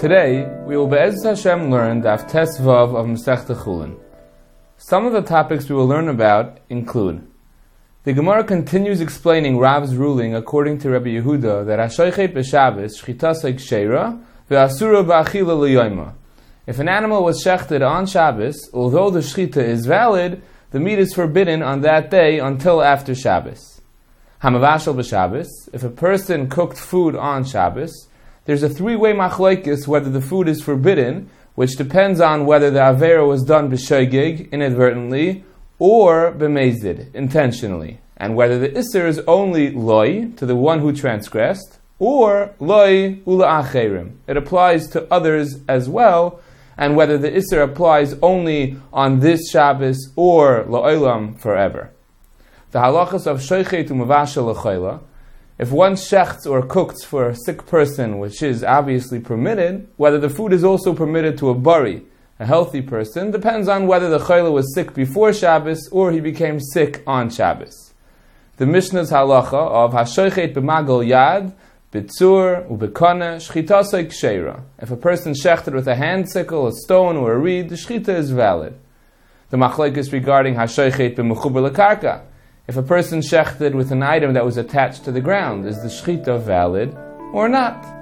Today, we will Be'ezus Hashem learn Daf Tes Vav of Masechta Chulin. Some of the topics we will learn about include: the Gemara continues explaining Rav's ruling according to Rabbi Yehuda that Hashoichet b'Shabbos Shchitasei Ksheira ve'asura ba'achila l'yoyma. If an animal was shechted on Shabbos, although the shchita is valid, the meat is forbidden on that day until after Shabbos. Hamavashal b'Shabbos, if a person cooked food on Shabbos, there's a three-way machlokes whether the food is forbidden, which depends on whether the avera was done b'shoigig, inadvertently, or b'mezid, intentionally, and whether the isser is only loy, to the one who transgressed, or loy ula'acherim, it applies to others as well, and whether the isser applies only on this Shabbos or la'olam forever. The halachas of shoichet u'mavashal l'chayla: if one shechts or cooks for a sick person, which is obviously permitted, whether the food is also permitted to a bari, a healthy person, depends on whether the chayla was sick before Shabbos or he became sick on Shabbos. The Mishnah's halacha of hashoichet b'magal yad, b'tzur, u'b'kana, shchitasei ksheira. If a person shechted with a hand sickle, a stone, or a reed, the shchita is valid. The machlokes regarding hashoichet b'mechuber l'karka: if a person shechted with an item that was attached to the ground, is the shchita valid or not?